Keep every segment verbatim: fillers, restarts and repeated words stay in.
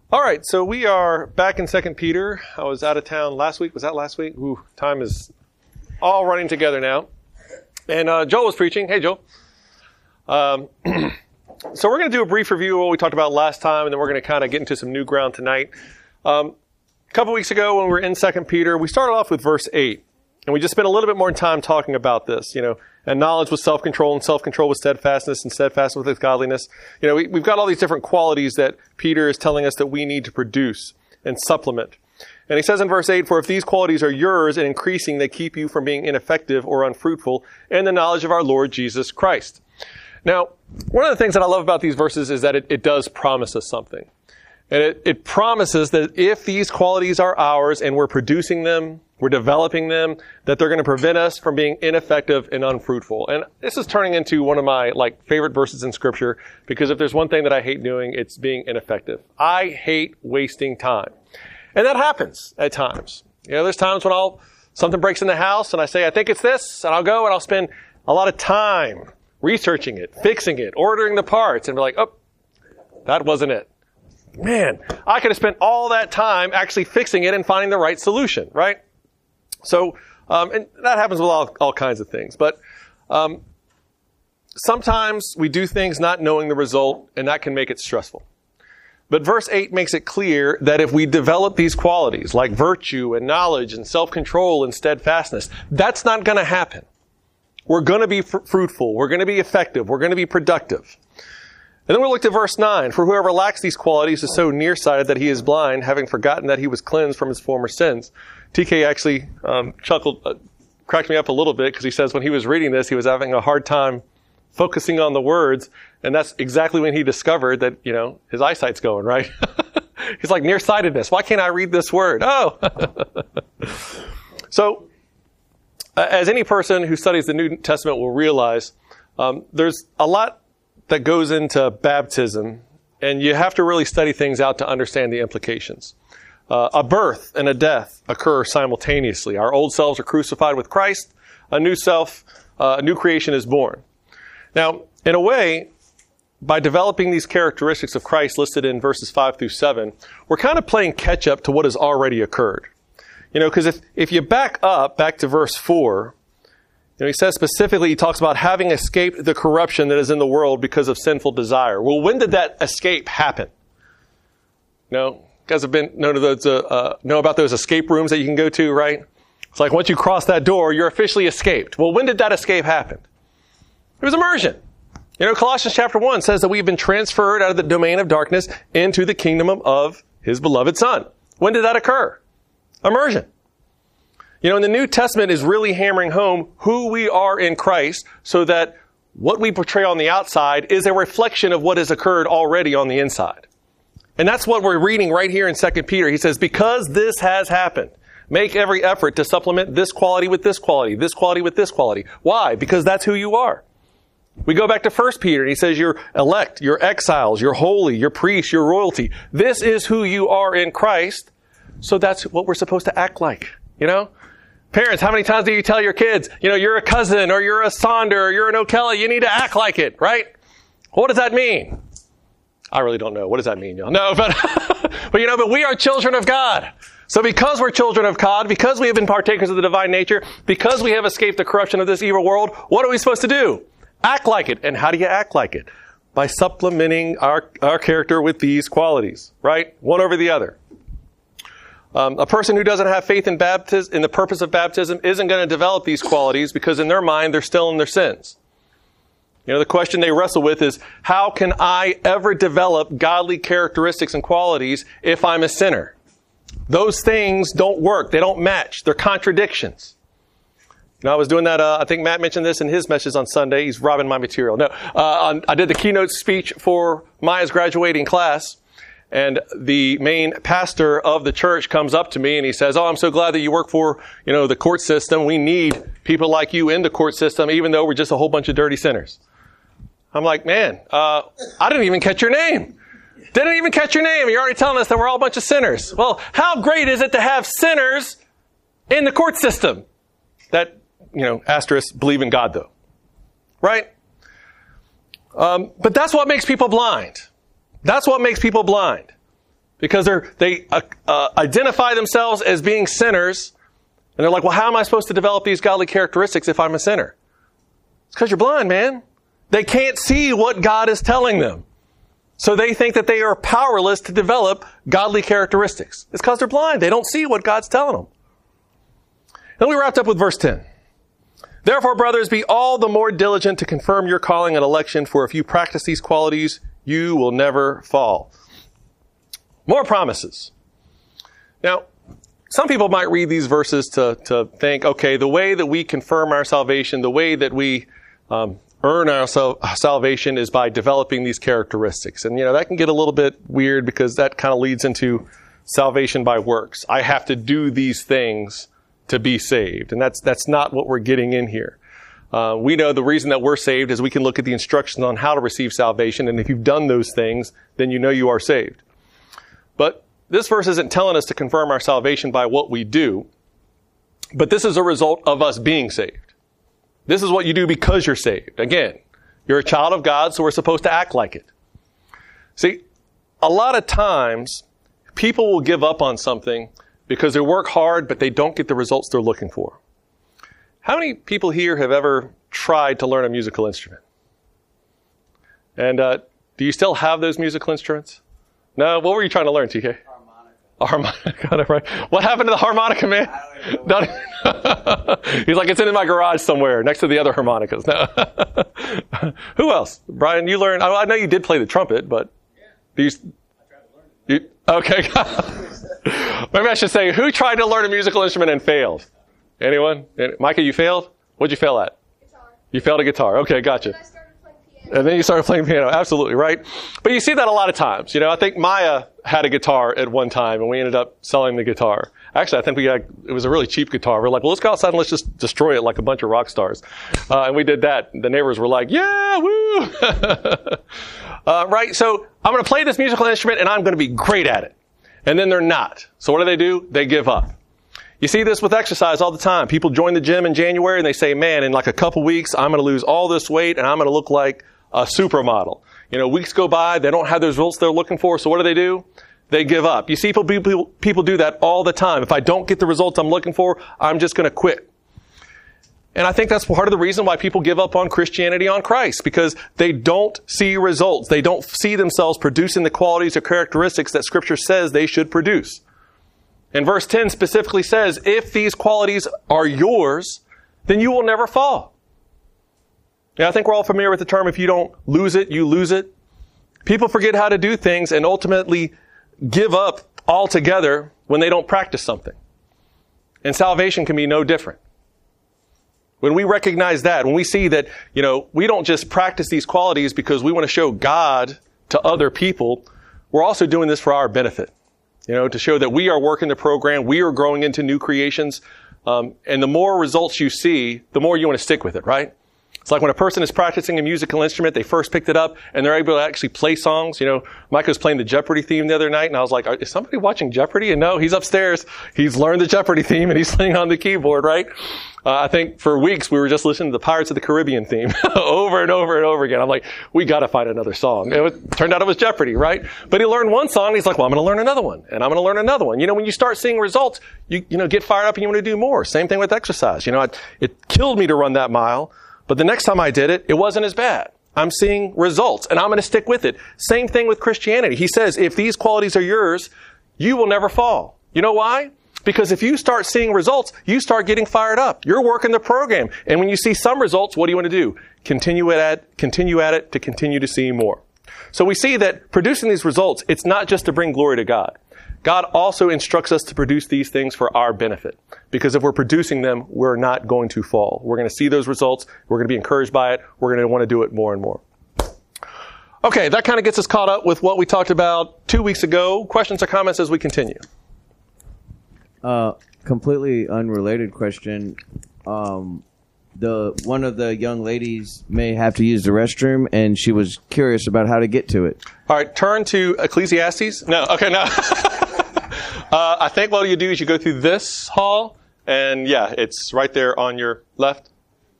All right, so we are back in Second Peter. I was out of town last week. Was that last week? Ooh, time is all running together now. And uh, Joel was preaching. Hey, Joel. Um, so we're going to do a brief review of what we talked about last time, and then we're going to kind of get into some new ground tonight. Um, a couple weeks ago when we were in Second Peter, we started off with verse eight. And we just spent a little bit more time talking about this, you know, and knowledge with self-control, and self-control with steadfastness, and steadfastness with godliness. You know, we, we've got all these different qualities that Peter is telling us that we need to produce and supplement. And he says in verse eight, "For if these qualities are yours and increasing, they keep you from being ineffective or unfruitful in the knowledge of our Lord Jesus Christ." Now, one of the things that I love about these verses is that it, it does promise us something. And it, it promises that if these qualities are ours and we're producing them, we're developing them, that they're going to prevent us from being ineffective and unfruitful. And this is turning into one of my like favorite verses in Scripture, because if there's one thing that I hate doing, it's being ineffective. I hate wasting time. And that happens at times. You know, there's times when I'll, something breaks in the house and I say, I think it's this, and I'll go and I'll spend a lot of time researching it, fixing it, ordering the parts, and be like, oh, that wasn't it. Man, I could have spent all that time actually fixing it and finding the right solution, right? So, um, and that happens with all, all kinds of things. But um, sometimes we do things not knowing the result, and that can make it stressful. But verse eight makes it clear that if we develop these qualities, like virtue and knowledge and self-control and steadfastness, that's not going to happen. We're going to be fr- fruitful. We're going to be effective. We're going to be productive. And then we looked at verse nine. "For whoever lacks these qualities is so nearsighted that he is blind, having forgotten that he was cleansed from his former sins." T K actually um, chuckled, uh, cracked me up a little bit, because he says when he was reading this, he was having a hard time focusing on the words. And that's exactly when he discovered that, you know, his eyesight's going, right? He's like, nearsightedness. Why can't I read this word? Oh! So, uh, as any person who studies the New Testament will realize, um, there's a lot that goes into baptism, and you have to really study things out to understand the implications. Uh, a birth and a death occur simultaneously. Our old selves are crucified with Christ. A new self, uh, a new creation is born. Now, in a way, by developing these characteristics of Christ listed in verses five through seven, we're kind of playing catch up to what has already occurred. You know, because if, if you back up, back to verse four, you know, he says specifically, he talks about having escaped the corruption that is in the world because of sinful desire. Well, when did that escape happen? You know, you guys have been know, those, uh, uh, know about those escape rooms that you can go to, right? It's like once you cross that door, you're officially escaped. Well, when did that escape happen? It was immersion. You know, Colossians chapter one says that we've been transferred out of the domain of darkness into the kingdom of His beloved Son. When did that occur? Immersion. You know, and the New Testament is really hammering home who we are in Christ, so that what we portray on the outside is a reflection of what has occurred already on the inside. And that's what we're reading right here in Second Peter. He says, because this has happened, make every effort to supplement this quality with this quality, this quality with this quality. Why? Because that's who you are. We go back to First Peter, and he says you're elect, you're exiles, you're holy, you're priests, you're royalty. This is who you are in Christ, so that's what we're supposed to act like, you know? Parents, how many times do you tell your kids, you know, you're a cousin, or you're a Sonder, or you're an O'Kelly, you need to act like it, right? What does that mean? I really don't know. What does that mean, y'all? No, but, but you know, but we are children of God. So because we're children of God, because we have been partakers of the divine nature, because we have escaped the corruption of this evil world, what are we supposed to do? Act like it. And how do you act like it? By supplementing our, our character with these qualities, right? One over the other. Um, a person who doesn't have faith in baptism, in the purpose of baptism, isn't going to develop these qualities, because in their mind, they're still in their sins. You know, the question they wrestle with is, how can I ever develop godly characteristics and qualities if I'm a sinner? Those things don't work. They don't match. They're contradictions. You know, I was doing that, uh, I think Matt mentioned this in his message on Sunday. He's robbing my material. No, uh, on, I did the keynote speech for Maya's graduating class. And the main pastor of the church comes up to me and he says, "Oh, I'm so glad that you work for, you know, the court system. We need people like you in the court system, even though we're just a whole bunch of dirty sinners." I'm like, man, uh, I didn't even catch your name. Didn't even catch your name. You're already telling us that we're all a bunch of sinners. Well, how great is it to have sinners in the court system that, you know, asterisk, believe in God, though. Right? Um, but that's what makes people blind. That's what makes people blind. because they're, they uh, uh, identify themselves as being sinners. And they're like, well, how am I supposed to develop these godly characteristics if I'm a sinner? It's because you're blind, man. They can't see what God is telling them. So they think that they are powerless to develop godly characteristics. It's because they're blind. They don't see what God's telling them. Then we wrapped up with verse ten. Therefore, brothers, be all the more diligent to confirm your calling and election, for if you practice these qualities, you will never fall. More promises. Now, some people might read these verses to, to think, okay, the way that we confirm our salvation, the way that we um, earn our sal- salvation is by developing these characteristics. And, you know, that can get a little bit weird because that kind of leads into salvation by works. I have to do these things to be saved. And that's that's not what we're getting in here. Uh, we know the reason that we're saved is we can look at the instructions on how to receive salvation. And if you've done those things, then you know you are saved. But this verse isn't telling us to confirm our salvation by what we do. But this is a result of us being saved. This is what you do because you're saved. Again, you're a child of God, so we're supposed to act like it. See, a lot of times, people will give up on something because they work hard, but they don't get the results they're looking for. How many people here have ever tried to learn a musical instrument? And uh, do you still have those musical instruments? No? What were you trying to learn, T K? Harmonica. Harmonica, right? What happened to the harmonica, man? Don't He's like, it's in my garage somewhere, next to the other harmonicas. No. Who else? Brian, you learned, I know you did play the trumpet, but do you... I tried to learn it. You, okay. Maybe I should say, who tried to learn a musical instrument and failed? Anyone? Micah, you failed? What'd you fail at? Guitar. You failed a guitar. Okay, gotcha. And I started playing piano. And then you started playing piano. Absolutely, right? But you see that a lot of times. You know, I think Maya had a guitar at one time, and we ended up selling the guitar. Actually, I think we had, it was a really cheap guitar. We're like, well, let's go outside and let's just destroy it like a bunch of rock stars. Uh, and we did that. The neighbors were like, yeah, woo! uh, right? So I'm going to play this musical instrument, and I'm going to be great at it. And then they're not. So what do they do? They give up. You see this with exercise all the time. People join the gym in January and they say, man, in like a couple weeks, I'm going to lose all this weight and I'm going to look like a supermodel. You know, weeks go by, they don't have the results they're looking for. So what do they do? They give up. You see people, people, people do that all the time. If I don't get the results I'm looking for, I'm just going to quit. And I think that's part of the reason why people give up on Christianity on Christ, because they don't see results. They don't see themselves producing the qualities or characteristics that Scripture says they should produce. And verse ten specifically says, if these qualities are yours, then you will never fall. Now, I think we're all familiar with the term, if you don't lose it, you lose it. People forget how to do things and ultimately give up altogether when they don't practice something. And salvation can be no different. When we recognize that, when we see that, you know, we don't just practice these qualities because we want to show God to other people, we're also doing this for our benefit. You know, to show that we are working the program, we are growing into new creations. Um, and the more results you see, the more you want to stick with it, right? It's like when a person is practicing a musical instrument, they first picked it up and they're able to actually play songs. You know, Mike was playing the Jeopardy theme the other night and I was like, is somebody watching Jeopardy? And no, he's upstairs. He's learned the Jeopardy theme and he's playing on the keyboard, right? Uh, I think for weeks we were just listening to the Pirates of the Caribbean theme over and over and over again. I'm like, we got to find another song. It was, turned out it was Jeopardy, right? But he learned one song and he's like, well, I'm going to learn another one and I'm going to learn another one. You know, when you start seeing results, you, you know, get fired up and you want to do more. Same thing with exercise. You know, it, it killed me to run that mile. But the next time I did it, it wasn't as bad. I'm seeing results, and I'm going to stick with it. Same thing with Christianity. He says, if these qualities are yours, you will never fall. You know why? Because if you start seeing results, you start getting fired up. You're working the program. And when you see some results, what do you want to do? Continue at, continue at it to continue to see more. So we see that producing these results, it's not just to bring glory to God. God also instructs us to produce these things for our benefit. Because if we're producing them, we're not going to fall. We're going to see those results. We're going to be encouraged by it. We're going to want to do it more and more. Okay, that kind of gets us caught up with what we talked about two weeks ago. Questions or comments as we continue? Uh, completely unrelated question. Um, the one of the young ladies may have to use the restroom, and she was curious about how to get to it. All right, turn to Ecclesiastes. No, okay, no. Uh, I think what you do is you go through this hall, and yeah, it's right there on your left.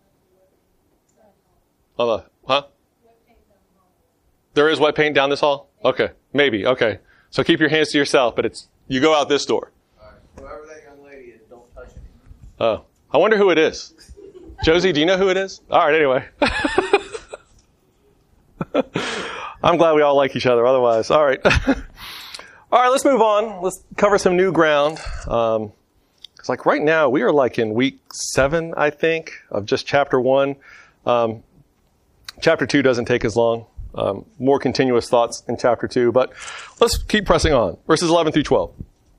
Oh, the, huh? There is wet paint down this hall? Okay, maybe, okay. So keep your hands to yourself, but it's you go out this door. All right. Whoever that young lady is, don't touch it. Oh, I wonder who it is. Josie, do you know who it is? All right, anyway. I'm glad we all like each other. Otherwise, all right. All right, let's move on. Let's cover some new ground. Um, it's like right now we are like in week seven, I think, of just chapter one. Um, chapter two doesn't take as long. Um, more continuous thoughts in chapter two, but let's keep pressing on. Verses eleven through twelve.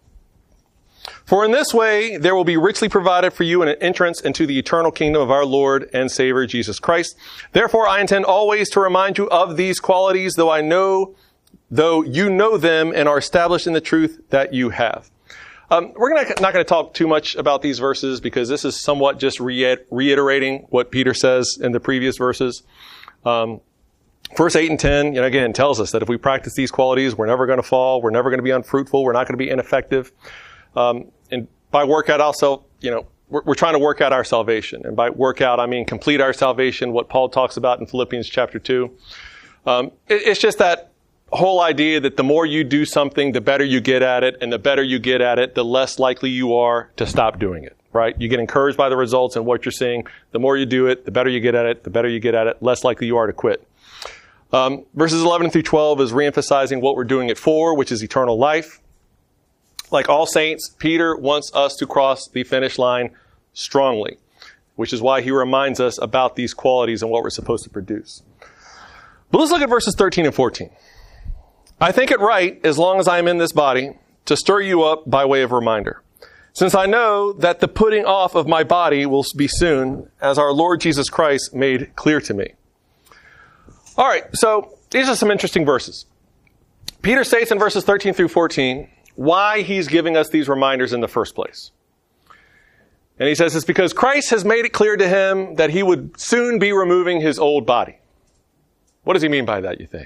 For in this way there will be richly provided for you an entrance into the eternal kingdom of our Lord and Savior Jesus Christ. Therefore I intend always to remind you of these qualities, though I know, though you know them and are established in the truth that you have. Um, we're gonna, not going to talk too much about these verses because this is somewhat just re- reiterating what Peter says in the previous verses. Um, Verse eight and ten, you know, again, tells us that if we practice these qualities, we're never going to fall, we're never going to be unfruitful, we're not going to be ineffective. Um, and by work out also, you know, we're, we're trying to work out our salvation. And by work out, I mean complete our salvation, what Paul talks about in Philippians chapter two. Um, it, it's just that whole idea that the more you do something, the better you get at it, and the better you get at it, the less likely you are to stop doing it, right? You get encouraged by the results and what you're seeing. The more you do it, the better you get at it, the better you get at it, less likely you are to quit. Um, verses eleven through twelve is reemphasizing what we're doing it for, which is eternal life. Like all saints, Peter wants us to cross the finish line strongly, which is why he reminds us about these qualities and what we're supposed to produce. But let's look at verses thirteen and fourteen. I think it right, as long as I am in this body, to stir you up by way of reminder, since I know that the putting off of my body will be soon, as our Lord Jesus Christ made clear to me. All right, so these are some interesting verses. Peter states in verses thirteen through fourteen why he's giving us these reminders in the first place. And he says it's because Christ has made it clear to him that he would soon be removing his old body. What does he mean by that, you think?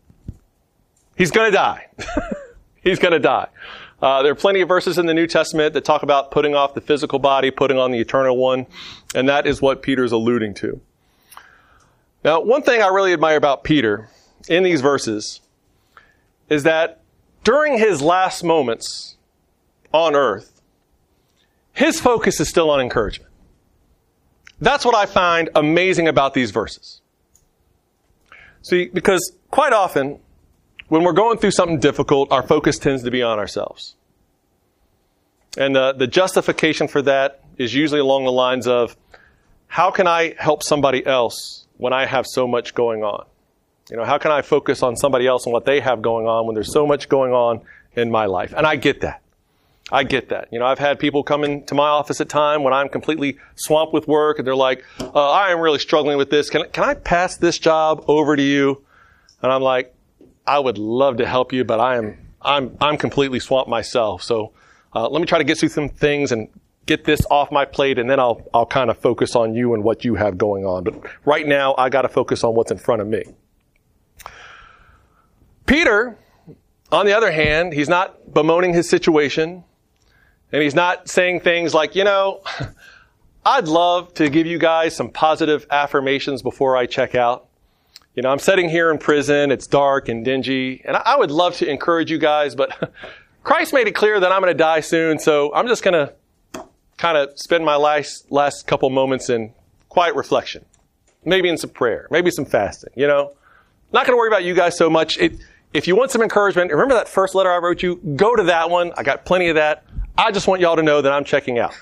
He's going to die. He's going to die. Uh, there are plenty of verses in the New Testament that talk about putting off the physical body, putting on the eternal one, and that is what Peter's alluding to. Now, one thing I really admire about Peter in these verses is that during his last moments on earth, his focus is still on encouragement. That's what I find amazing about these verses. See, because quite often, when we're going through something difficult, our focus tends to be on ourselves. And uh, the justification for that is usually along the lines of, how can I help somebody else when I have so much going on? You know, how can I focus on somebody else and what they have going on when there's so much going on in my life? And I get that. I get that. You know, I've had people come into my office at time when I'm completely swamped with work and they're like, uh, I am really struggling with this. Can, can I pass this job over to you? And I'm like, I would love to help you, but I am, I'm, I'm completely swamped myself. So, uh, let me try to get through some things and get this off my plate, and then I'll, I'll kind of focus on you and what you have going on. But right now, I got to focus on what's in front of me. Peter, on the other hand, he's not bemoaning his situation, and he's not saying things like, you know, I'd love to give you guys some positive affirmations before I check out. You know, I'm sitting here in prison, it's dark and dingy, and I would love to encourage you guys, but Christ made it clear that I'm going to die soon, so I'm just going to kind of spend my last, last couple moments in quiet reflection. Maybe in some prayer, maybe some fasting, you know. Not going to worry about you guys so much. It, if you want some encouragement, remember that first letter I wrote you? Go to that one. I got plenty of that. I just want y'all to know that I'm checking out.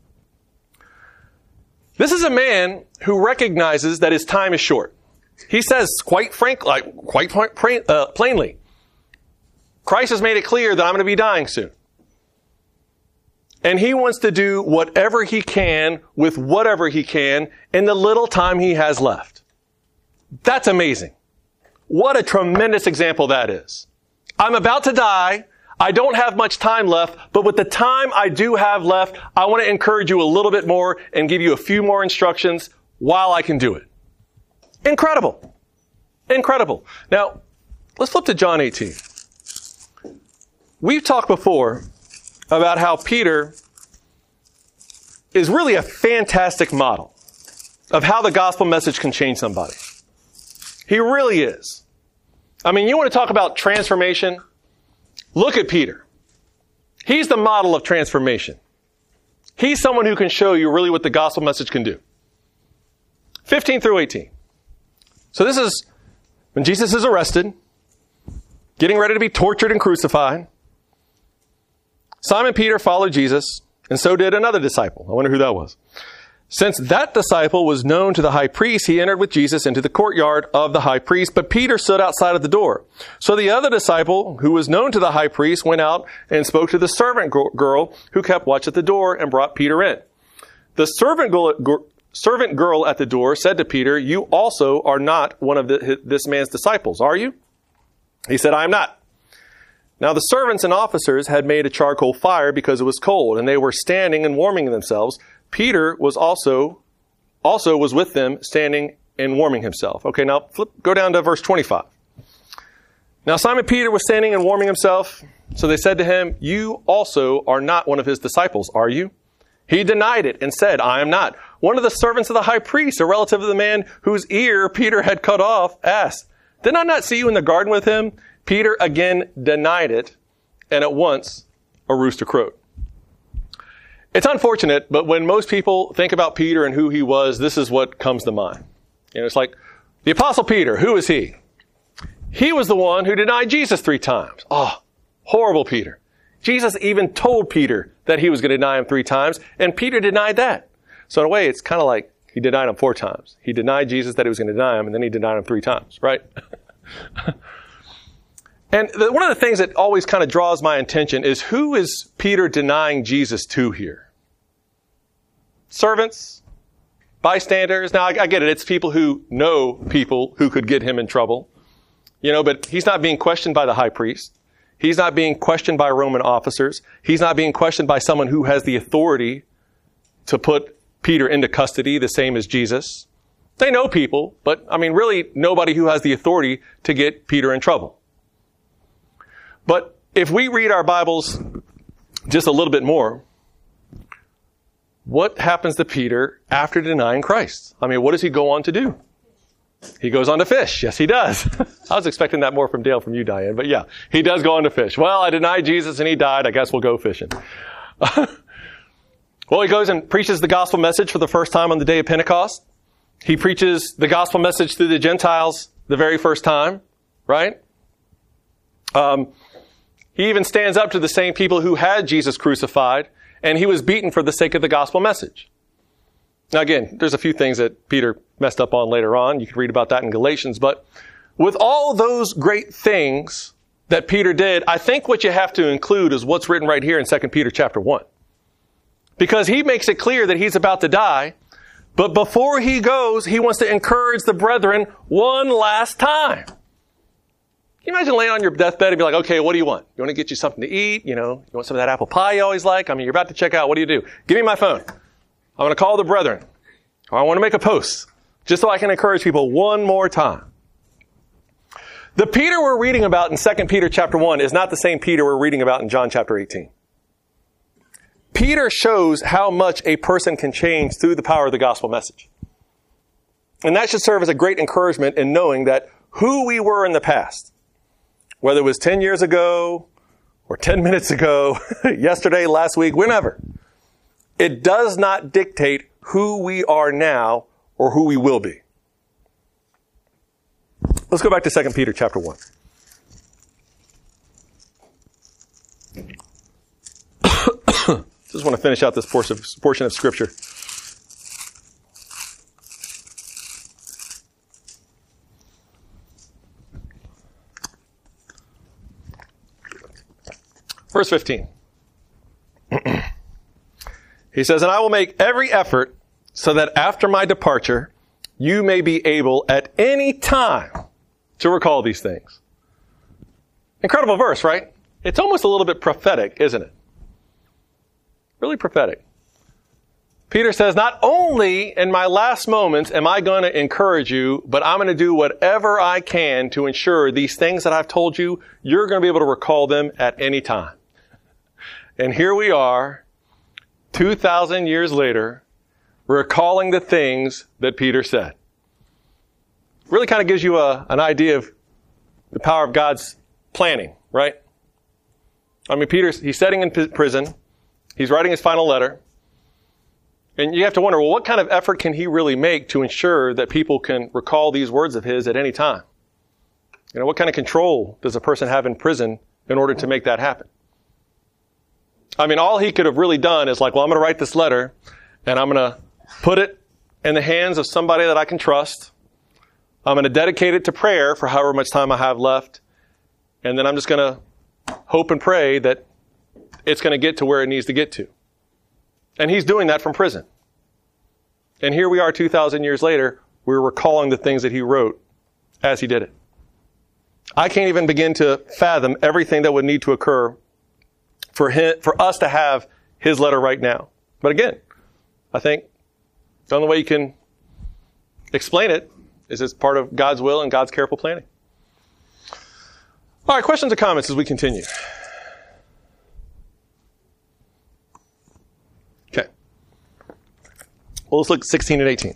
This is a man who recognizes that his time is short. He says quite frank, like quite uh, plainly, Christ has made it clear that I'm going to be dying soon. And he wants to do whatever he can with whatever he can in the little time he has left. That's amazing. What a tremendous example that is. I'm about to die. I don't have much time left, but with the time I do have left, I want to encourage you a little bit more and give you a few more instructions while I can do it. Incredible. Incredible. Now, let's flip to John eighteen. We've talked before about how Peter is really a fantastic model of how the gospel message can change somebody. He really is. I mean, you want to talk about transformation? Look at Peter. He's the model of transformation. He's someone who can show you really what the gospel message can do. fifteen through eighteen. So this is when Jesus is arrested, getting ready to be tortured and crucified. Simon Peter followed Jesus, and so did another disciple. I wonder who that was. Since that disciple was known to the high priest, he entered with Jesus into the courtyard of the high priest, but Peter stood outside of the door. So the other disciple, who was known to the high priest, went out and spoke to the servant girl who kept watch at the door and brought Peter in. The servant girl, servant girl at the door said to Peter, "You also are not one of the, this man's disciples, are you?" He said, "I am not." Now the servants and officers had made a charcoal fire because it was cold, and they were standing and warming themselves. Peter was also, also was with them, standing and warming himself. Okay, now flip, go down to verse twenty-five. Now Simon Peter was standing and warming himself. So they said to him, "You also are not one of his disciples, are you?" He denied it and said, "I am not." One of the servants of the high priest, a relative of the man whose ear Peter had cut off, asked, "Did I not see you in the garden with him?" Peter again denied it, and at once a rooster crowed. It's unfortunate, but when most people think about Peter and who he was, this is what comes to mind. You know, it's like the Apostle Peter. Who is he? He was the one who denied Jesus three times. Oh, horrible Peter. Jesus even told Peter that he was going to deny him three times, and Peter denied that. So in a way, it's kind of like he denied him four times. He denied Jesus that he was going to deny him, and then he denied him three times, right? And the, one of the things that always kind of draws my attention is, who is Peter denying Jesus to here? Servants? Bystanders? Now, I, I get it. It's people who know people who could get him in trouble. You know, but he's not being questioned by the high priest. He's not being questioned by Roman officers. He's not being questioned by someone who has the authority to put Peter into custody, the same as Jesus. They know people, but, I mean, really nobody who has the authority to get Peter in trouble. But if we read our Bibles just a little bit more, what happens to Peter after denying Christ? I mean, what does he go on to do? He goes on to fish. Yes, he does. I was expecting that more from Dale, from you, Diane. But yeah, he does go on to fish. Well, I denied Jesus and he died. I guess we'll go fishing. Well, he goes and preaches the gospel message for the first time on the day of Pentecost. He preaches the gospel message to the Gentiles the very first time, right? Um, He even stands up to the same people who had Jesus crucified, and he was beaten for the sake of the gospel message. Now again, there's a few things that Peter messed up on later on. You can read about that in Galatians. But with all those great things that Peter did, I think what you have to include is what's written right here in Second Peter chapter one. Because he makes it clear that he's about to die, but before he goes, he wants to encourage the brethren one last time. Can you imagine laying on your deathbed and be like, "Okay, what do you want? You want to get you something to eat? You know, you want some of that apple pie you always like? I mean, you're about to check out. What do you do? Give me my phone. I want to call the brethren. Or I want to make a post just so I can encourage people one more time." The Peter we're reading about in Second Peter chapter one is not the same Peter we're reading about in John chapter eighteen. Peter shows how much a person can change through the power of the gospel message. And that should serve as a great encouragement in knowing that who we were in the past, whether it was ten years ago or ten minutes ago, yesterday, last week, whenever, it does not dictate who we are now or who we will be. Let's go back to Second Peter chapter one. Just want to finish out this portion of, portion of Scripture. Verse fifteen. He says, "And I will make every effort so that after my departure, you may be able at any time to recall these things." Incredible verse, right? It's almost a little bit prophetic, isn't it? Really prophetic. Peter says, not only in my last moments am I going to encourage you, but I'm going to do whatever I can to ensure these things that I've told you, you're going to be able to recall them at any time. And here we are, two thousand years later, recalling the things that Peter said. Really kind of gives you a, an idea of the power of God's planning, right? I mean, Peter's, he's sitting in p- prison. He's writing his final letter. And you have to wonder, well, what kind of effort can he really make to ensure that people can recall these words of his at any time? You know, what kind of control does a person have in prison in order to make that happen? I mean, all he could have really done is like, well, I'm going to write this letter and I'm going to put it in the hands of somebody that I can trust. I'm going to dedicate it to prayer for however much time I have left. And then I'm just going to hope and pray that it's going to get to where it needs to get to. And he's doing that from prison. And here we are two thousand years later, we're recalling the things that he wrote as he did it. I can't even begin to fathom everything that would need to occur for him, for us to have his letter right now. But again, I think the only way you can explain it is it's part of God's will and God's careful planning. All right, questions or comments as we continue? Okay. Well, let's look at sixteen and eighteen.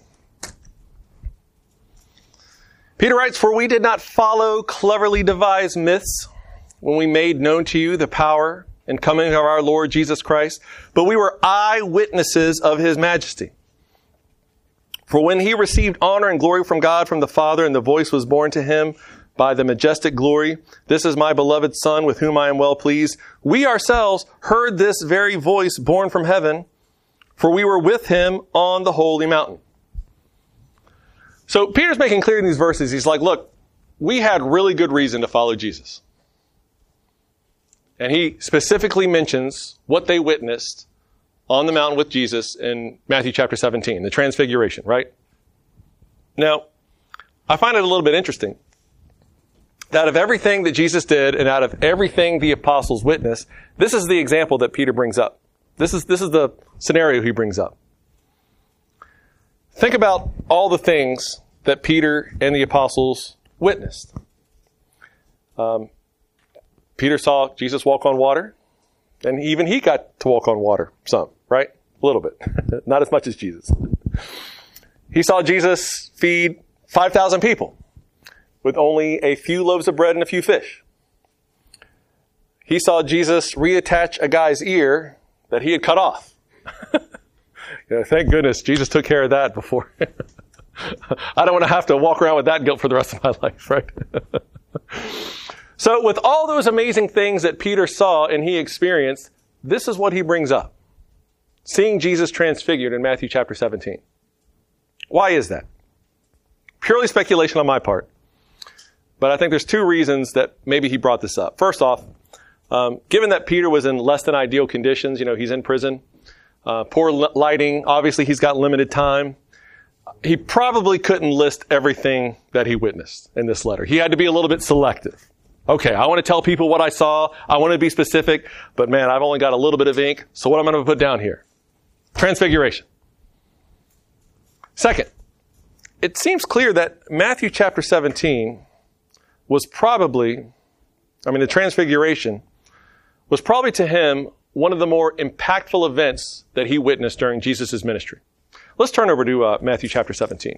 Peter writes, "For we did not follow cleverly devised myths when we made known to you the power and coming of our Lord Jesus Christ, but we were eyewitnesses of his majesty. For when he received honor and glory from God, from the Father, and the voice was borne to him by the majestic glory, 'This is my beloved Son, with whom I am well pleased,' we ourselves heard this very voice borne from heaven, for we were with him on the holy mountain." So Peter's making clear in these verses, he's like, look, we had really good reason to follow Jesus. And he specifically mentions what they witnessed on the mountain with Jesus in Matthew chapter seventeen, the transfiguration, right? Now, I find it a little bit interesting that of everything that Jesus did and out of everything the apostles witnessed, this is the example that Peter brings up. This is, this is the scenario he brings up. Think about all the things that Peter and the apostles witnessed. Um, Peter saw Jesus walk on water, and even he got to walk on water some, right? A little bit. Not as much as Jesus. He saw Jesus feed five thousand people with only a few loaves of bread and a few fish. He saw Jesus reattach a guy's ear that he had cut off. You know, thank goodness Jesus took care of that before. I don't want to have to walk around with that guilt for the rest of my life, right? So with all those amazing things that Peter saw and he experienced, this is what he brings up. Seeing Jesus transfigured in Matthew chapter seventeen. Why is that? Purely speculation on my part. But I think there's two reasons that maybe he brought this up. First off, um, given that Peter was in less than ideal conditions, you know, he's in prison, uh, poor lighting, obviously he's got limited time. He probably couldn't list everything that he witnessed in this letter. He had to be a little bit selective. Okay, I want to tell people what I saw. I want to be specific, but man, I've only got a little bit of ink. So what am I going to put down here? Transfiguration. Second, it seems clear that Matthew chapter seventeen was probably, I mean, the transfiguration was probably to him one of the more impactful events that he witnessed during Jesus' ministry. Let's turn over to uh, Matthew chapter seventeen.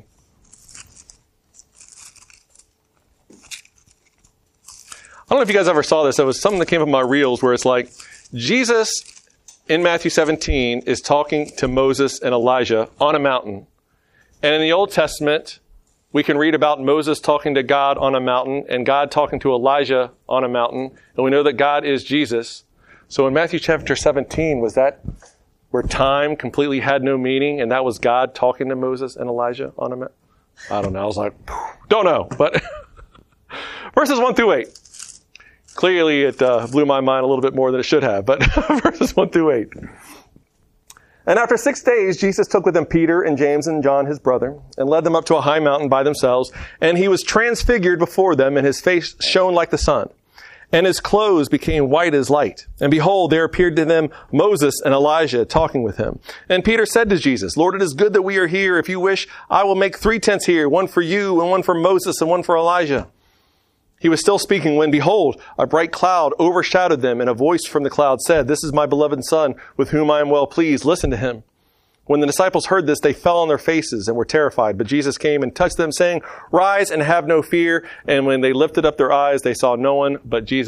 I don't know if you guys ever saw this. It was something that came up in my reels where it's like Jesus in Matthew seventeen is talking to Moses and Elijah on a mountain. And in the Old Testament, we can read about Moses talking to God on a mountain and God talking to Elijah on a mountain. And we know that God is Jesus. So in Matthew chapter seventeen, was that where time completely had no meaning and that was God talking to Moses and Elijah on a mountain? I don't know. I was like, don't know. But verses one through eight. Clearly, it uh, blew my mind a little bit more than it should have, but verses one through eight. "And after six days, Jesus took with him Peter and James and John, his brother, and led them up to a high mountain by themselves. And he was transfigured before them, and his face shone like the sun. And his clothes became white as light. And behold, there appeared to them Moses and Elijah talking with him. And Peter said to Jesus, 'Lord, it is good that we are here. If you wish, I will make three tents here, one for you, and one for Moses, and one for Elijah.' He was still speaking when, behold, a bright cloud overshadowed them, and a voice from the cloud said, 'This is my beloved Son, with whom I am well pleased. Listen to him.' When the disciples heard this, they fell on their faces and were terrified. But Jesus came and touched them, saying, 'Rise and have no fear.' And when they lifted up their eyes, they saw no one but Jesus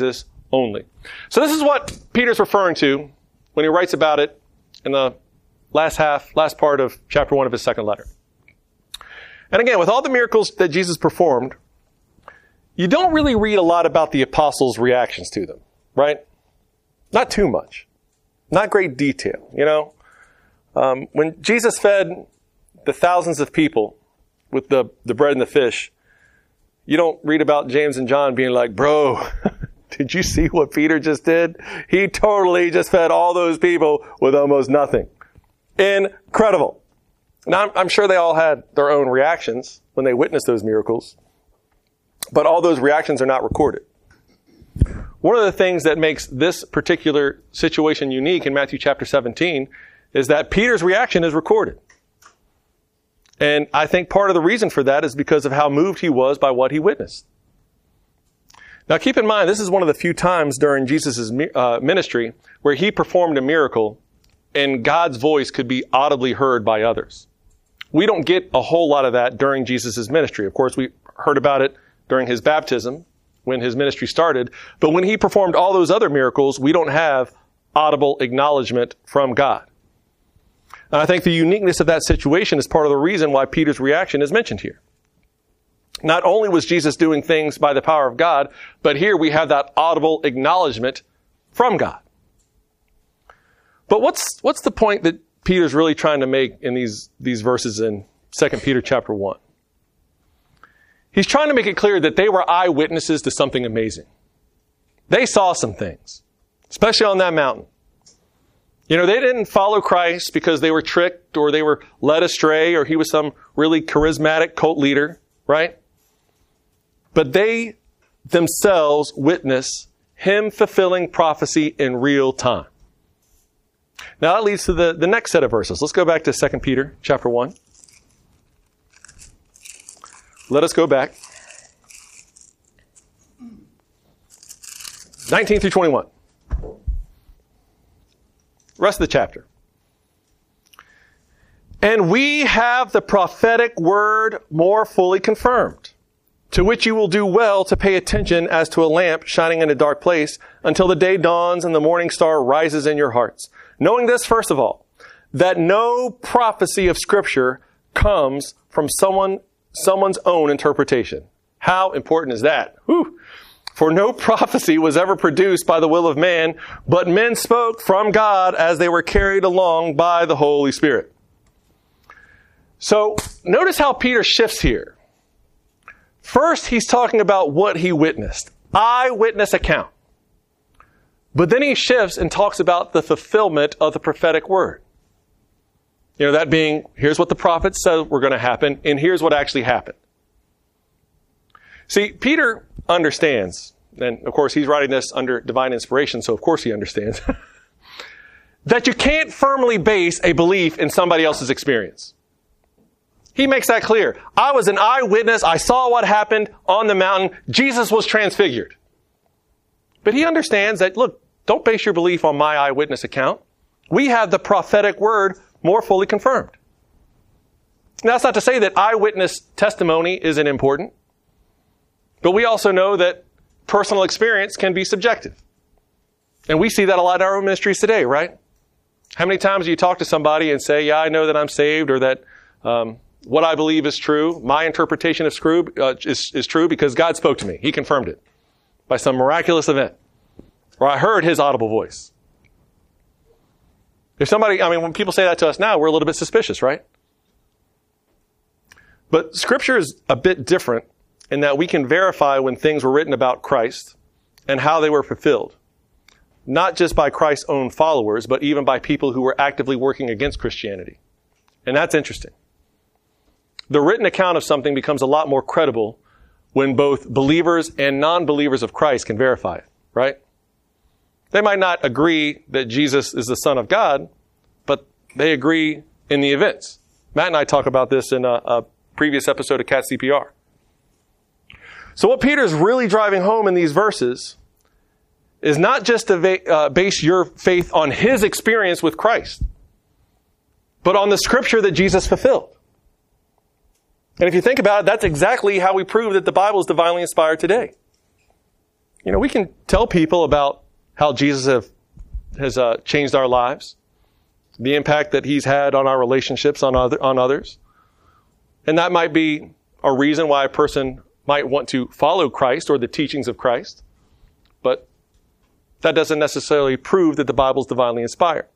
only. So this is what Peter's referring to when he writes about it in the last half, last part of chapter one of his second letter. And again, with all the miracles that Jesus performed, you don't really read a lot about the apostles' reactions to them, right? Not too much. Not great detail, you know? Um, when Jesus fed the thousands of people with the, the bread and the fish, you don't read about James and John being like, bro, did you see what Peter just did? He totally just fed all those people with almost nothing. Incredible. Now, I'm, I'm sure they all had their own reactions when they witnessed those miracles, but all those reactions are not recorded. One of the things that makes this particular situation unique in Matthew chapter seventeen is that Peter's reaction is recorded. And I think part of the reason for that is because of how moved he was by what he witnessed. Now keep in mind, this is one of the few times during Jesus' uh, ministry where he performed a miracle and God's voice could be audibly heard by others. We don't get a whole lot of that during Jesus' ministry. Of course, we heard about it during his baptism when his ministry started. But when he performed all those other miracles, we don't have audible acknowledgement from God. And I think the uniqueness of that situation is part of the reason why Peter's reaction is mentioned here. Not only was Jesus doing things by the power of God, but here we have that audible acknowledgement from God. But what's what's the point that Peter's really trying to make in these, these verses in Second Peter chapter one? He's trying to make it clear that they were eyewitnesses to something amazing. They saw some things, especially on that mountain. You know, they didn't follow Christ because they were tricked or they were led astray or he was some really charismatic cult leader, right? But they themselves witness him fulfilling prophecy in real time. Now that leads to the, the next set of verses. Let's go back to Second Peter chapter one. Let us go back. nineteen through twenty-one. Rest of the chapter. And we have the prophetic word more fully confirmed, to which you will do well to pay attention as to a lamp shining in a dark place until the day dawns and the morning star rises in your hearts. Knowing this, first of all, that no prophecy of Scripture comes from someone, someone's own interpretation. How important is that? Whew. For no prophecy was ever produced by the will of man, but men spoke from God as they were carried along by the Holy Spirit. So notice how Peter shifts here. First, he's talking about what he witnessed. Eyewitness account. But then he shifts and talks about the fulfillment of the prophetic word. You know, that being, here's what the prophets said were going to happen, and here's what actually happened. See, Peter understands, and of course he's writing this under divine inspiration, so of course he understands, that you can't firmly base a belief in somebody else's experience. He makes that clear. I was an eyewitness. I saw what happened on the mountain. Jesus was transfigured. But he understands that, look, don't base your belief on my eyewitness account. We have the prophetic word more fully confirmed. Now, that's not to say that eyewitness testimony isn't important. But we also know that personal experience can be subjective. And we see that a lot in our own ministries today, right? How many times do you talk to somebody and say, yeah, I know that I'm saved, or that um, what I believe is true, my interpretation of screw, uh, is, is true because God spoke to me. He confirmed it by some miraculous event. Or I heard his audible voice. If somebody, I mean, when people say that to us now, we're a little bit suspicious, right? But Scripture is a bit different in that we can verify when things were written about Christ and how they were fulfilled. Not just by Christ's own followers, but even by people who were actively working against Christianity. And that's interesting. The written account of something becomes a lot more credible when both believers and non-believers of Christ can verify it, right? They might not agree that Jesus is the Son of God, but they agree in the events. Matt and I talk about this in a, a previous episode of Cat C P R. So what Peter's really driving home in these verses is not just to va- uh, base your faith on his experience with Christ, but on the Scripture that Jesus fulfilled. And if you think about it, that's exactly how we prove that the Bible is divinely inspired today. You know, we can tell people about how Jesus have, has uh, changed our lives, the impact that he's had on our relationships on other, on others. And that might be a reason why a person might want to follow Christ or the teachings of Christ. But that doesn't necessarily prove that the Bible is divinely inspired.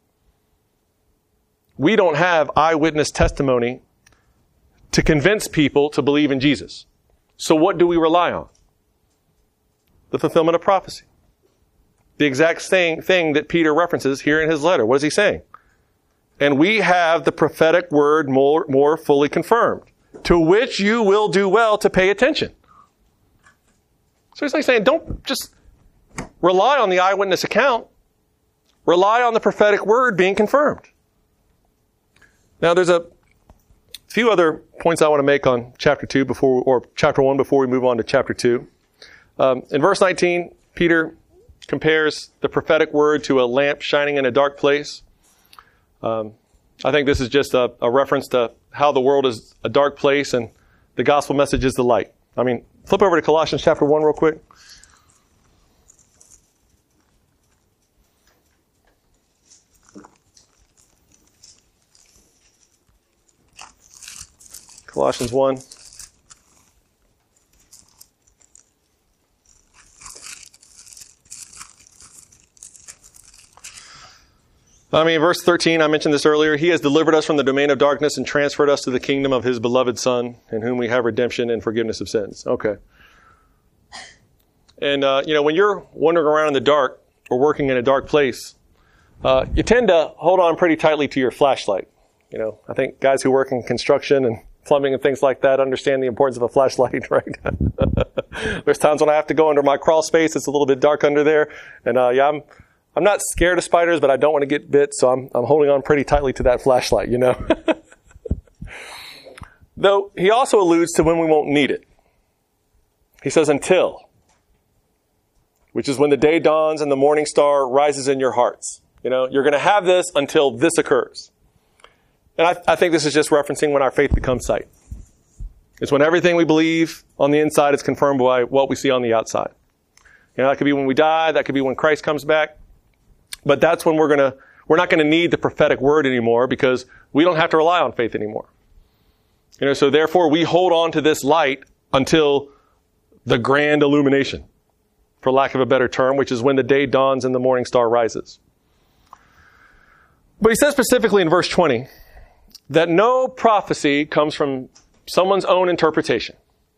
We don't have eyewitness testimony to convince people to believe in Jesus. So what do we rely on? The fulfillment of prophecy. The exact same thing that Peter references here in his letter. What is he saying? And we have the prophetic word more, more fully confirmed, to which you will do well to pay attention. So he's like saying, don't just rely on the eyewitness account. Rely on the prophetic word being confirmed. Now, there's a few other points I want to make on chapter two before, or chapter one before we move on to chapter two. Um, in verse nineteen, Peter compares the prophetic word to a lamp shining in a dark place. Um, I think this is just a, a reference to how the world is a dark place and the gospel message is the light. I mean, flip over to Colossians chapter one real quick. Colossians one. I mean, verse thirteen, I mentioned this earlier. He has delivered us from the domain of darkness and transferred us to the kingdom of his beloved Son, in whom we have redemption and forgiveness of sins. Okay. And, uh, you know, when you're wandering around in the dark or working in a dark place, uh, you tend to hold on pretty tightly to your flashlight. You know, I think guys who work in construction and plumbing and things like that understand the importance of a flashlight, right? There's times when I have to go under my crawl space. It's a little bit dark under there. And, uh, yeah, I'm, I'm not scared of spiders, but I don't want to get bit. So I'm, I'm holding on pretty tightly to that flashlight, you know? Though he also alludes to when we won't need it. He says, until, which is when the day dawns and the morning star rises in your hearts. You know, you're going to have this until this occurs. And I, I think this is just referencing when our faith becomes sight. It's when everything we believe on the inside is confirmed by what we see on the outside. You know, that could be when we die. That could be when Christ comes back. But that's when we're going to, we're not going to need the prophetic word anymore because we don't have to rely on faith anymore. You know, so therefore we hold on to this light until the grand illumination, for lack of a better term, which is when the day dawns and the morning star rises. But he says specifically in verse twenty, that no prophecy comes from someone's own interpretation.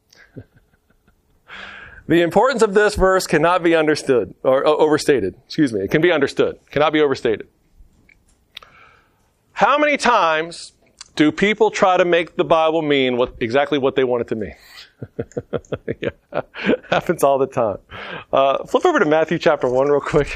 The importance of this verse cannot be understood, or uh, overstated. Excuse me. It can be understood. Cannot be overstated. How many times do people try to make the Bible mean what exactly what they want it to mean? Yeah, happens all the time. Uh, flip over to Matthew chapter one real quick.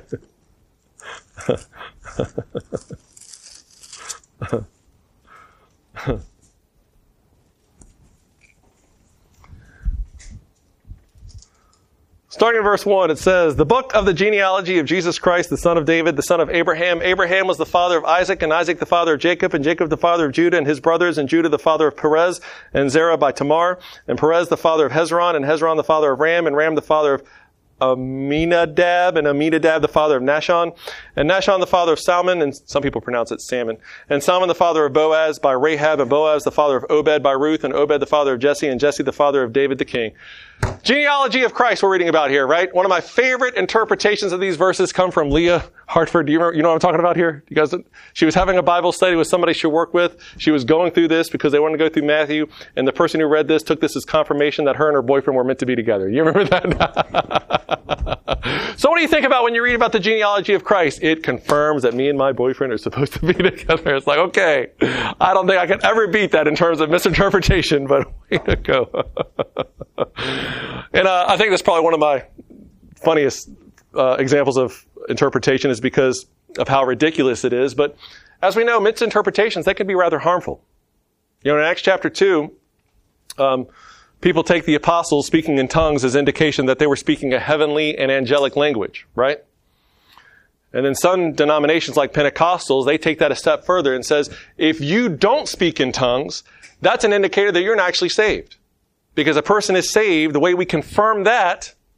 Starting in verse one, it says, the book of the genealogy of Jesus Christ, the son of David, the son of Abraham. Abraham was the father of Isaac, and Isaac the father of Jacob, and Jacob the father of Judah and his brothers, and Judah the father of Perez, and Zerah by Tamar, and Perez the father of Hezron, and Hezron the father of Ram, and Ram the father of Aminadab, and Aminadab the father of Nahshon, and Nahshon the father of Salmon, and some people pronounce it Salmon, and Salmon the father of Boaz by Rahab, and Boaz the father of Obed by Ruth, and Obed the father of Jesse, and Jesse the father of David the king. Genealogy of Christ we're reading about here, right? One of my favorite interpretations of these verses come from Leah Hartford. Do you remember, you know what I'm talking about here? You guys, she was having a Bible study with somebody she worked with. She was going through this because they wanted to go through Matthew, and the person who read this took this as confirmation that her and her boyfriend were meant to be together. You remember that? So what do you think about when you read about the genealogy of Christ? It confirms that me and my boyfriend are supposed to be together. It's like, okay, I don't think I can ever beat that in terms of misinterpretation, but way to go. And uh, I think that's probably one of my funniest uh, examples of interpretation is because of how ridiculous it is. But as we know, misinterpretations, they can be rather harmful. You know, in Acts chapter two, um, people take the apostles speaking in tongues as indication that they were speaking a heavenly and angelic language, right? And then some denominations like Pentecostals, they take that a step further and says, if you don't speak in tongues, that's an indicator that you're not actually saved. Because a person is saved, the way we confirm that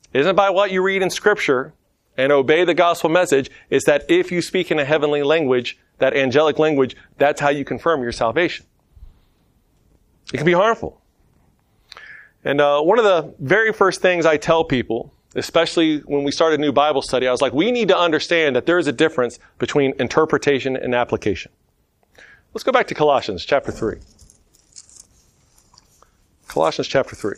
isn't by what you read in Scripture and obey the gospel message. It's that if you speak in a heavenly language, that angelic language, that's how you confirm your salvation. It can be harmful. And uh, one of the very first things I tell people, especially when we start a new Bible study, I was like, we need to understand that there is a difference between interpretation and application. Let's go back to Colossians chapter three. Colossians chapter three.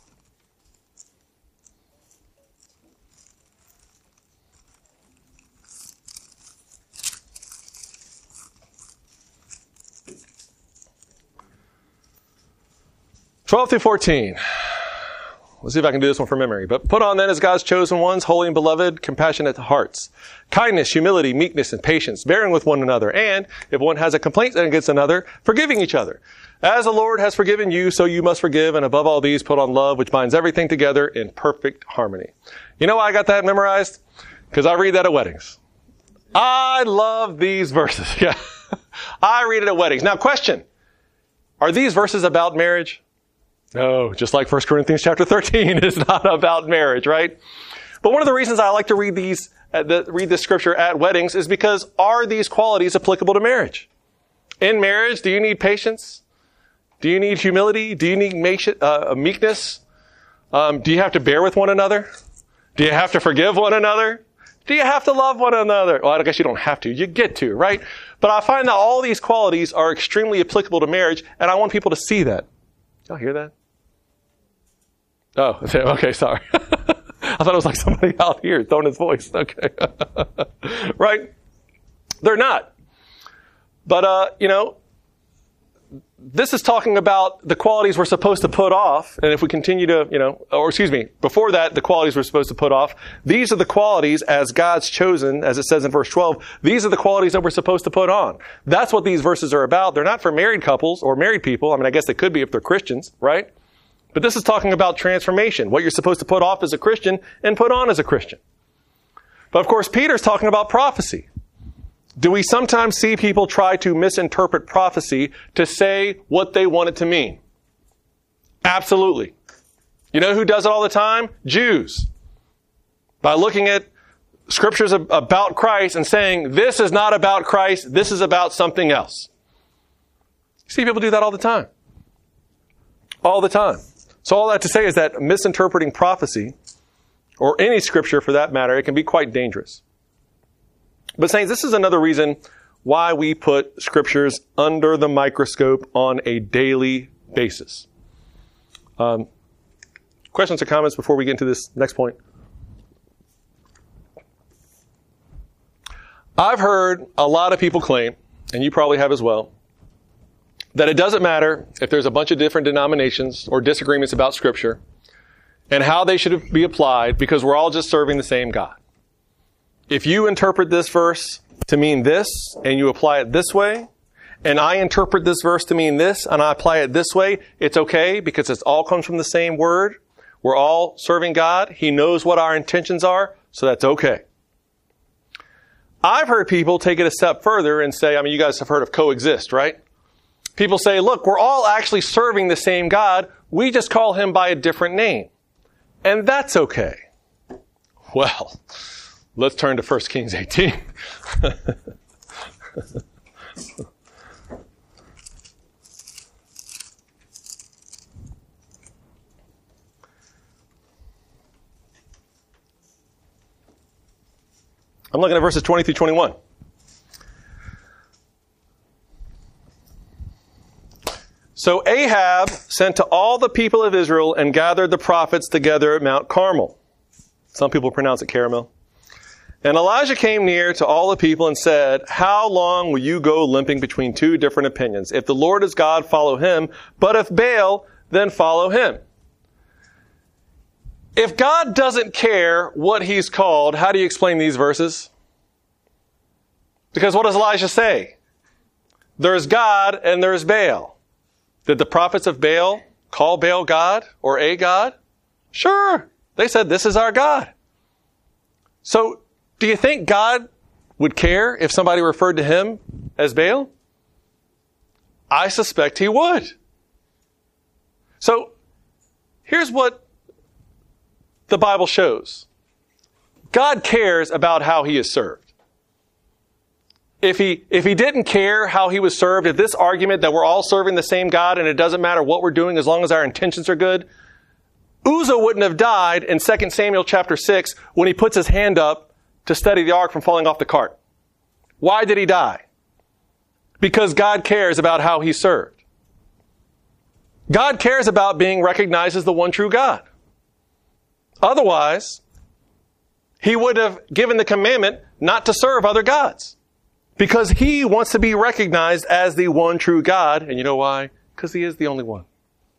twelve through fourteen. Let's see if I can do this one from memory. But put on then as God's chosen ones, holy and beloved, compassionate hearts, kindness, humility, meekness, and patience, bearing with one another. And if one has a complaint against another, forgiving each other. As the Lord has forgiven you, so you must forgive. And above all these, put on love, which binds everything together in perfect harmony. You know why I got that memorized? Because I read that at weddings. I love these verses. Yeah, I read it at weddings. Now, question. Are these verses about marriage? No, just like First Corinthians chapter thirteen is not about marriage, right? But one of the reasons I like to read these, uh, the, read this scripture at weddings is because are these qualities applicable to marriage? In marriage, do you need patience? Do you need humility? Do you need uh, meekness? Um, do you have to bear with one another? Do you have to forgive one another? Do you have to love one another? Well, I guess you don't have to. You get to, right? But I find that all these qualities are extremely applicable to marriage, and I want people to see that. Y'all hear that? Oh, okay, sorry. I thought it was like somebody out here throwing his voice. Okay. Right? They're not. But, uh, you know, this is talking about the qualities we're supposed to put off. And if we continue to, you know, or excuse me, before that, the qualities we're supposed to put off. These are the qualities as God's chosen, as it says in verse twelve. These are the qualities that we're supposed to put on. That's what these verses are about. They're not for married couples or married people. I mean, I guess they could be if they're Christians, right? But this is talking about transformation, what you're supposed to put off as a Christian and put on as a Christian. But of course, Peter's talking about prophecy. Do we sometimes see people try to misinterpret prophecy to say what they want it to mean? Absolutely. You know who does it all the time? Jews. By looking at scriptures about Christ and saying, this is not about Christ, this is about something else. You see people do that all the time. All the time. So all that to say is that misinterpreting prophecy, or any scripture for that matter, it can be quite dangerous. But saints, this is another reason why we put scriptures under the microscope on a daily basis. Um, questions or comments before we get into this next point? I've heard a lot of people claim, and you probably have as well, that it doesn't matter if there's a bunch of different denominations or disagreements about Scripture and how they should be applied because we're all just serving the same God. If you interpret this verse to mean this and you apply it this way, and I interpret this verse to mean this and I apply it this way, it's okay because it all comes from the same word. We're all serving God. He knows what our intentions are, so that's okay. I've heard people take it a step further and say, I mean, you guys have heard of coexist, right? People say, look, we're all actually serving the same God. We just call him by a different name. And that's okay. Well, let's turn to First Kings eighteen. I'm looking at verses twenty through twenty-one. So Ahab sent to all the people of Israel and gathered the prophets together at Mount Carmel. Some people pronounce it caramel. And Elijah came near to all the people and said, how long will you go limping between two different opinions? If the Lord is God, follow him. But if Baal, then follow him. If God doesn't care what he's called, how do you explain these verses? Because what does Elijah say? There's God and there's Baal. Did the prophets of Baal call Baal God or a God? Sure. They said, this is our God. So, do you think God would care if somebody referred to him as Baal? I suspect he would. So, here's what the Bible shows. God cares about how he is served. If he, if he didn't care how he was served, if this argument that we're all serving the same God and it doesn't matter what we're doing as long as our intentions are good, Uzzah wouldn't have died in Second Samuel chapter six when he puts his hand up to steady the ark from falling off the cart. Why did he die? Because God cares about how he's served. God cares about being recognized as the one true God. Otherwise, he would have given the commandment not to serve other gods. Because he wants to be recognized as the one true God. And you know why? Because he is the only one.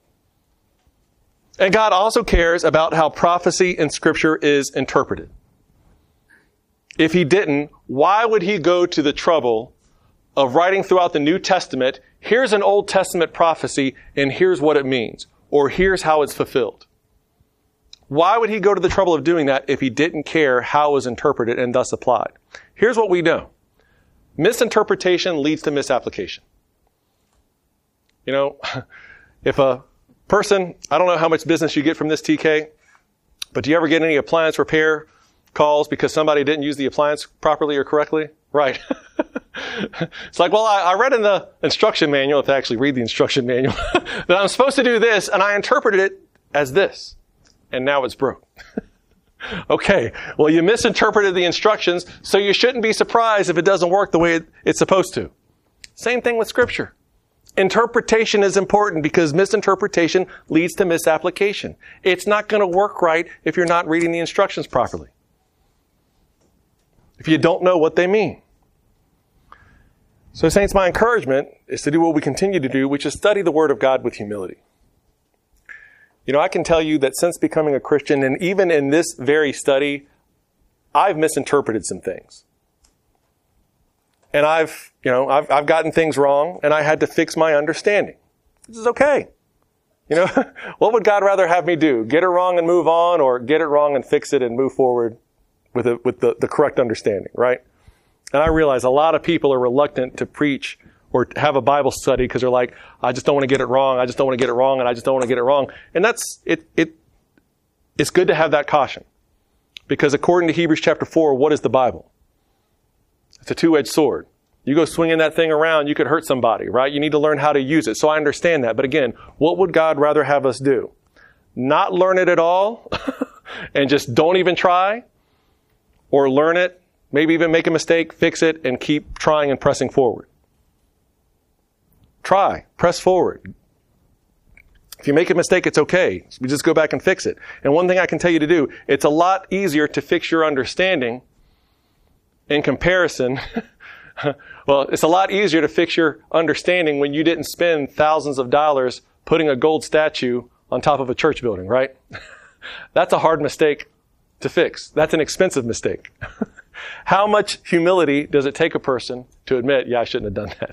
And God also cares about how prophecy in Scripture is interpreted. If he didn't, why would he go to the trouble of writing throughout the New Testament, here's an Old Testament prophecy, and here's what it means, or here's how it's fulfilled? Why would he go to the trouble of doing that if he didn't care how it was interpreted and thus applied? Here's what we know. Misinterpretation leads to misapplication. You know, if a person, I don't know how much business you get from this, T K, but do you ever get any appliance repair calls because somebody didn't use the appliance properly or correctly? Right. It's like, well, I, I read in the instruction manual, if I actually read the instruction manual, that I'm supposed to do this, and I interpreted it as this, and now it's broke. Okay, well, you misinterpreted the instructions, so you shouldn't be surprised if it doesn't work the way it, it's supposed to. Same thing with Scripture. Interpretation is important because misinterpretation leads to misapplication. It's not going to work right if you're not reading the instructions properly, if you don't know what they mean. So, saints, my encouragement is to do what we continue to do, which is study the Word of God with humility. You know, I can tell you that since becoming a Christian, and even in this very study, I've misinterpreted some things. And I've, you know, I've, I've gotten things wrong, and I had to fix my understanding. This is okay. You know, what would God rather have me do? Get it wrong and move on, or get it wrong and fix it and move forward with a, with the, the correct understanding, right? And I realize a lot of people are reluctant to preach or have a Bible study because they're like, I just don't want to get it wrong. I just don't want to get it wrong. And I just don't want to get it wrong. And that's, it, it, it's good to have that caution. Because according to Hebrews chapter four, what is the Bible? It's a two-edged sword. You go swinging that thing around, you could hurt somebody, right? You need to learn how to use it. So I understand that. But again, what would God rather have us do? Not learn it at all and just don't even try? Or learn it, maybe even make a mistake, fix it, and keep trying and pressing forward? Try. Press forward. If you make a mistake, it's okay. We just go back and fix it. And one thing I can tell you to do, it's a lot easier to fix your understanding in comparison. Well, it's a lot easier to fix your understanding when you didn't spend thousands of dollars putting a gold statue on top of a church building, right? That's a hard mistake to fix. That's an expensive mistake. How much humility does it take a person to admit, yeah, I shouldn't have done that?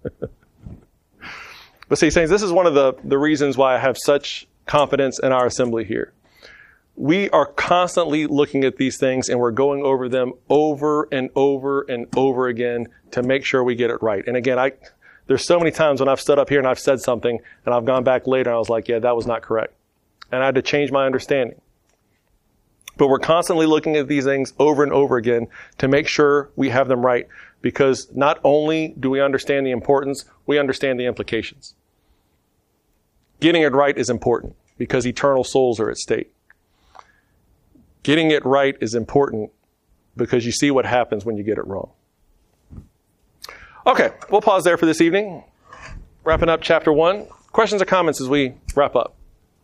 But see, saints, this is one of the, the reasons why I have such confidence in our assembly here. We are constantly looking at these things and we're going over them over and over and over again to make sure we get it right. And again, I there's so many times when I've stood up here and I've said something and I've gone back later and I was like, yeah, that was not correct. And I had to change my understanding. But we're constantly looking at these things over and over again to make sure we have them right. Because not only do we understand the importance, we understand the implications. Getting it right is important because eternal souls are at stake. Getting it right is important because you see what happens when you get it wrong. Okay, we'll pause there for this evening. Wrapping up chapter one. Questions or comments as we wrap up?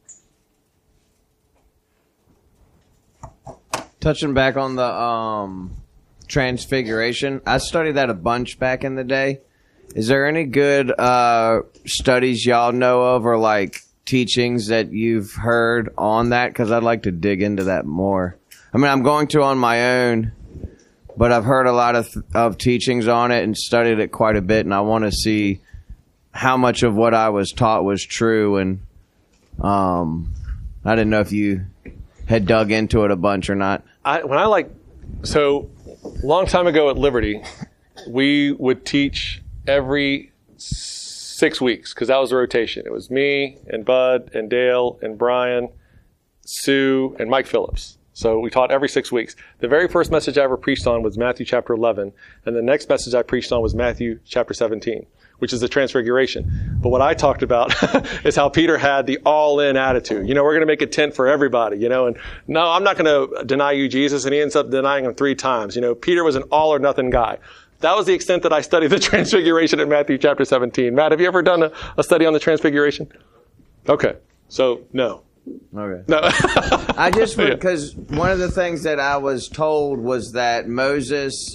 Touching back on the um, transfiguration, I studied that a bunch back in the day. Is there any good uh, studies y'all know of or like teachings that you've heard on that? Because I'd like to dig into that more. I mean, I'm going to on my own, but I've heard a lot of of teachings on it and studied it quite a bit, and I want to see how much of what I was taught was true. And um, I didn't know if you had dug into it a bunch or not. I, when I like, so a long time ago at Liberty, we would teach every six weeks because that was the rotation. It was me and Bud and Dale and Brian, Sue, and Mike Phillips. So we taught every six weeks. The very first message I ever preached on was Matthew chapter eleven, and the next message I preached on was Matthew chapter seventeen, which is the transfiguration. But what I talked about is how Peter had the all-in attitude. You know, we're going to make a tent for everybody, you know, and no, I'm not going to deny you, Jesus, and he ends up denying him three times. You know, Peter was an all-or-nothing guy. That was the extent that I studied the transfiguration in Matthew chapter seventeen. Matt, have you ever done a, a study on the transfiguration? Okay, so no. Okay. No. I just, Yeah. because one of the things that I was told was that Moses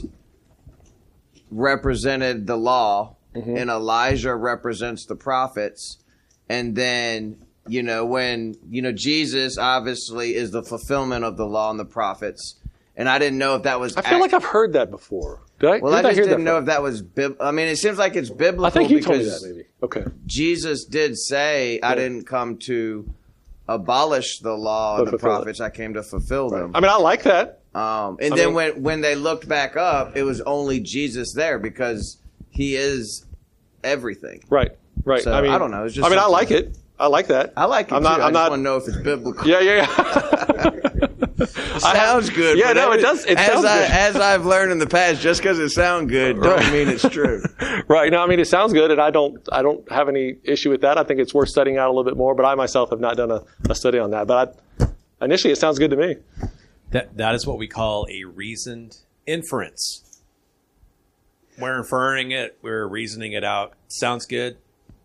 represented the law, mm-hmm. and Elijah represents the prophets. And then, you know, when, you know, Jesus obviously is the fulfillment of the law and the prophets. And I didn't know if that was... I feel act- like I've heard that before. Did I? Well, did I just hear didn't that know from? if that was... Bib- I mean, it seems like it's biblical. I think you because told me that, maybe. Okay. Jesus did say, I didn't come to abolish the law and But the fulfill it. prophets. I came to fulfill them. I mean, I like that. Um, and I then mean- when, when they looked back up, it was only Jesus there because he is everything. Right, right. So, I mean, I don't know. It's just I mean, I something- like it. I like that. I like it I'm too. not, I I'm just not, want to know if it's biblical. Yeah, yeah, yeah. Sounds good. Yeah, but no, it every- does. It as sounds I, good. As I've learned in the past, just because it sounds good, don't Right. mean it's true. Right. No, I mean, it sounds good, and I don't, I don't have any issue with that. I think it's worth studying out a little bit more, but I myself have not done a, a study on that. But I, initially, it sounds good to me. That that is what we call a reasoned inference. We're inferring it. We're reasoning it out. Sounds good.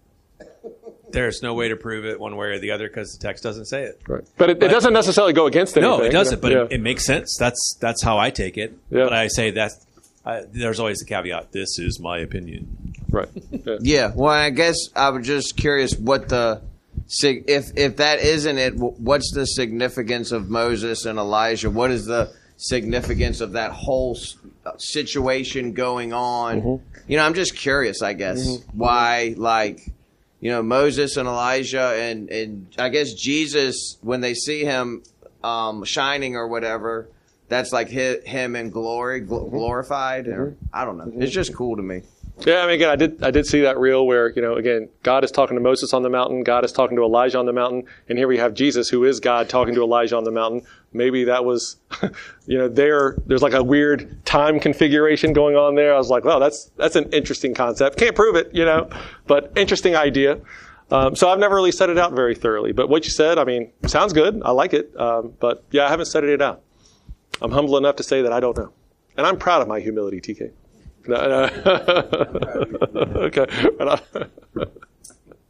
There's no way to prove it one way or the other because the text doesn't say it. Right. But it, it doesn't necessarily go against anything. No, it doesn't. But Yeah. it, it makes sense. That's that's how I take it. Yeah. But I say that uh, there's always the caveat. This is my opinion. Right. Yeah. Yeah. Well, I guess I was just curious what the sig- if if that isn't it, wh- what's the significance of Moses and Elijah? What is the significance of that whole s- situation going on? Mm-hmm. You know, I'm just curious. I guess why, like, you know, Moses and Elijah, and and I guess Jesus, when they see him um, shining or whatever, that's like hi- him in glory, gl- glorified. Or I don't know. It's just cool to me. Yeah, I mean, again, I did, I did see that reel where, you know, again, God is talking to Moses on the mountain, God is talking to Elijah on the mountain, and here we have Jesus, who is God, talking to Elijah on the mountain. Maybe that was, you know, there, there's like a weird time configuration going on there. I was like, well, that's, that's an interesting concept. Can't prove it, you know, but interesting idea. Um, so I've never really set it out very thoroughly, but what you said, I mean, sounds good. I like it. Um, but yeah, I haven't studied it out. I'm humble enough to say that I don't know. And I'm proud of my humility, T K. No, no. Okay.